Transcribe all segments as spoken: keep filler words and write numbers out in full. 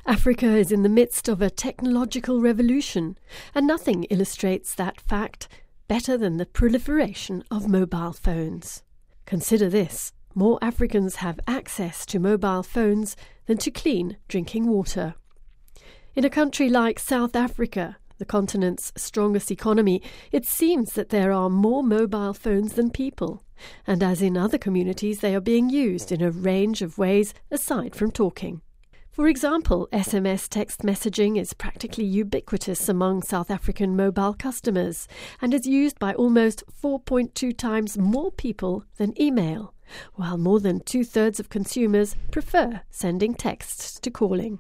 Africa is in the midst of a technological revolution, and nothing illustrates that fact better than the proliferation of mobile phones. Consider this: more Africans have access to mobile phones than to clean drinking water. In a country like South Africa, the continent's strongest economy, it seems that there are more mobile phones than people, and as in other communities, they are being used in a range of ways aside from talking. For example, S M S text messaging is practically ubiquitous among South African mobile customers and is used by almost four point two times more people than email, while more than two-thirds of consumers prefer sending texts to calling.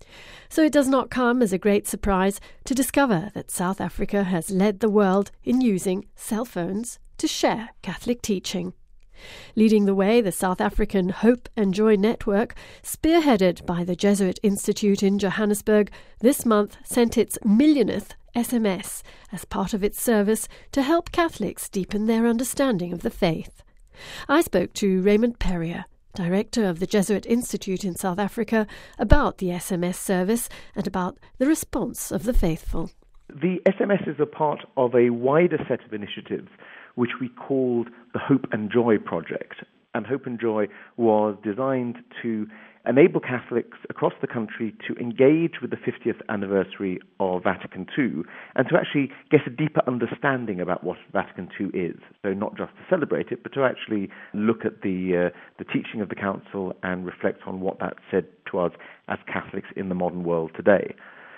So it does not come as a great surprise to discover that South Africa has led the world in using cell phones to share Catholic teaching. Leading the way, the South African Hope and Joy Network, spearheaded by the Jesuit Institute in Johannesburg, this month sent its millionth S M S as part of its service to help Catholics deepen their understanding of the faith. I spoke to Raymond Perrier, director of the Jesuit Institute in South Africa, about the S M S service and about the response of the faithful. The S M S is a part of a wider set of initiatives which we called the Hope and Joy Project. And Hope and Joy was designed to enable Catholics across the country to engage with the fiftieth anniversary of Vatican Two and to actually get a deeper understanding about what Vatican Two is. So not just to celebrate it, but to actually look at the uh, the teaching of the Council and reflect on what that said to us as Catholics in the modern world today.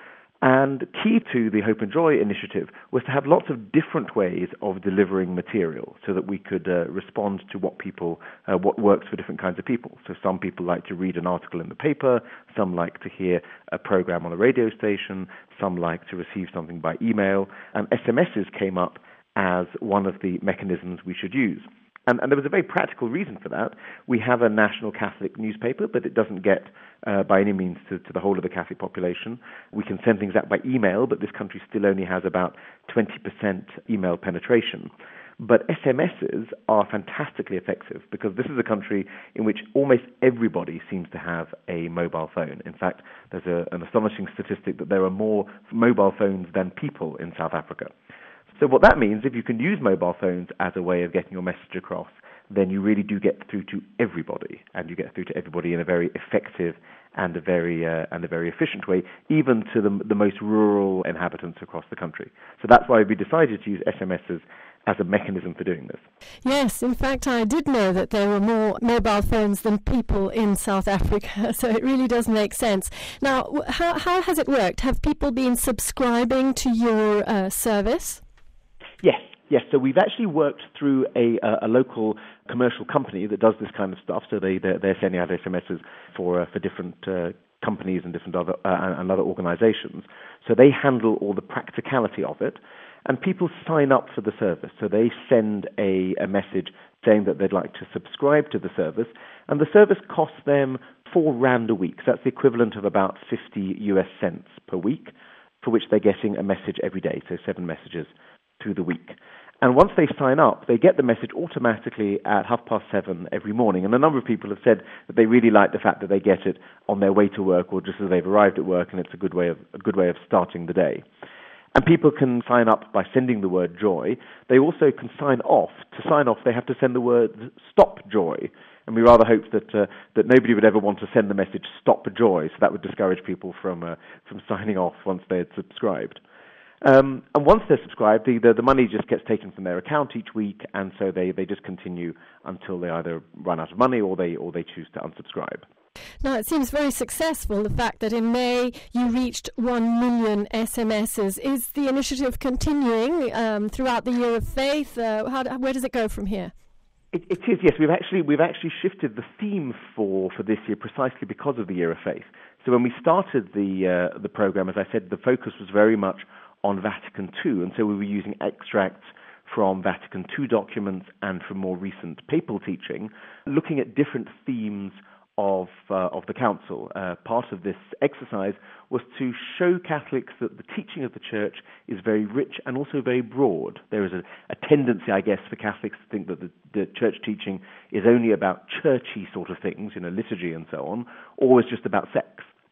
And key to the Hope and Joy initiative was to have lots of different ways of delivering material so that we could uh, respond to what people, uh, what works for different kinds of people. So some people like to read an article in the paper, some like to hear a program on a radio station, some like to receive something by email, and S M Ses came up as one of the mechanisms we should use. And, and there was a very practical reason for that. We have a national Catholic newspaper, but it doesn't get uh, by any means to, to the whole of the Catholic population. We can send things out by email, but this country still only has about twenty percent email penetration. But S M Ses are fantastically effective because this is a country in which almost everybody seems to have a mobile phone. In fact, there's a, an astonishing statistic that there are more mobile phones than people in South Africa. So what that means, if you can use mobile phones as a way of getting your message across, then you really do get through to everybody, and you get through to everybody in a very effective and a very uh, and a very efficient way, even to the, the most rural inhabitants across the country. So that's why we decided to use S M Ses as a mechanism for doing this. Yes, in fact, I did know that there were more mobile phones than people in South Africa, so it really does make sense. Now, how, how has it worked? Have people been subscribing to your uh, service? Yes, yes. So we've actually worked through a, a local commercial company that does this kind of stuff. So they they're, they're sending out S M Ses for uh, for different uh, companies and different other uh, and other organisations. So they handle all the practicality of it, and people sign up for the service. So they send a, a message saying that they'd like to subscribe to the service, and the service costs them four rand a week. So that's the equivalent of about fifty U S cents per week, for which they're getting a message every day. So seven messages through the week. And once they sign up, they get the message automatically at half past seven every morning. And a number of people have said that they really like the fact that they get it on their way to work or just as they've arrived at work, and it's a good way of a good way of starting the day. And people can sign up by sending the word joy. They also can sign off. To sign off, they have to send the word stop joy. And we rather hoped that uh, that nobody would ever want to send the message stop joy, so that would discourage people from uh, from signing off once they had subscribed. Um, and once they're subscribed, the, the, the money just gets taken from their account each week, and so they, they just continue until they either run out of money or they or they choose to unsubscribe. Now, it seems very successful, the fact that in May you reached one million S M Ses. Is the initiative continuing um, throughout the Year of Faith? Uh, how, where does it go from here? It, it is, yes. We've actually we've actually shifted the theme for, for this year precisely because of the Year of Faith. So when we started the uh, the program, as I said, the focus was very much on Vatican Two, and so we were using extracts from Vatican Two documents and from more recent papal teaching, looking at different themes of uh, of the Council. Uh, part of this exercise was to show Catholics that the teaching of the Church is very rich and also very broad. There is a, a tendency, I guess, for Catholics to think that the, the Church teaching is only about churchy sort of things, you know, liturgy and so on, or is just about sex.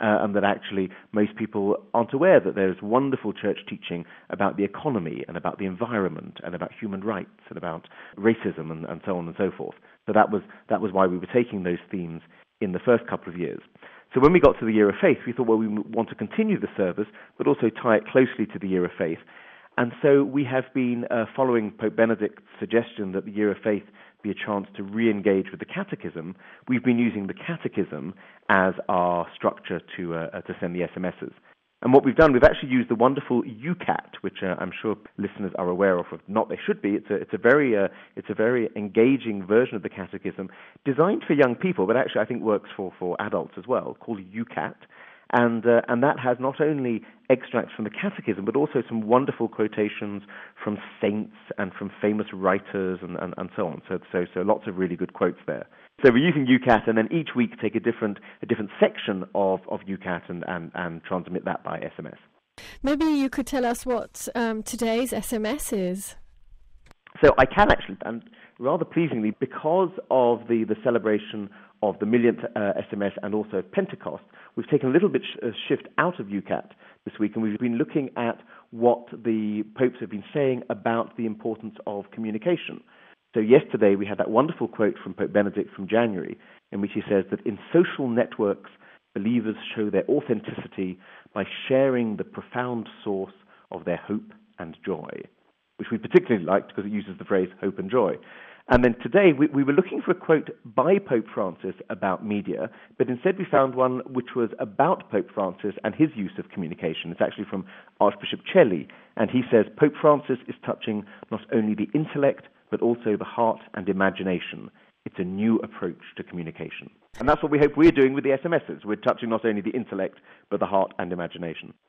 uh, and that actually most people aren't aware that there's wonderful church teaching about the economy and about the environment and about human rights and about racism and, and so on and so forth. So that was that was why we were taking those themes in the first couple of years. So when we got to the Year of Faith, we thought, well, we want to continue the service, but also tie it closely to the Year of Faith. And so we have been uh, following Pope Benedict's suggestion that the Year of Faith be a chance to re-engage with the Catechism. We've been using the Catechism as our structure to uh, to send the S M Ses. And what we've done, we've actually used the wonderful U CAT, which uh, I'm sure listeners are aware of. If not, they should be. It's a it's a very uh, it's a very engaging version of the Catechism, designed for young people, but actually I think works for, for adults as well, called U CAT. And uh, and that has not only extracts from the Catechism, but also some wonderful quotations from saints and from famous writers and, and, and so on. So, so so lots of really good quotes there. So we're using U CAT, and then each week take a different a different section of, of U CAT and, and, and transmit that by S M S. Maybe you could tell us what um, today's S M S is. So I can actually, and rather pleasingly, because of the, the celebration of the millionth uh, S M S and also Pentecost, we've taken a little bit sh- uh, shift out of U CAT this week, and we've been looking at what the popes have been saying about the importance of communication. So yesterday we had that wonderful quote from Pope Benedict from January, in which he says that in social networks, believers show their authenticity by sharing the profound source of their hope and joy, which we particularly liked because it uses the phrase hope and joy. And then today we, we were looking for a quote by Pope Francis about media, but instead we found one which was about Pope Francis and his use of communication. It's actually from Archbishop Celli, and he says, Pope Francis is touching not only the intellect, but also the heart and imagination. It's a new approach to communication. And that's what we hope we're doing with the S M Ses. We're touching not only the intellect, but the heart and imagination.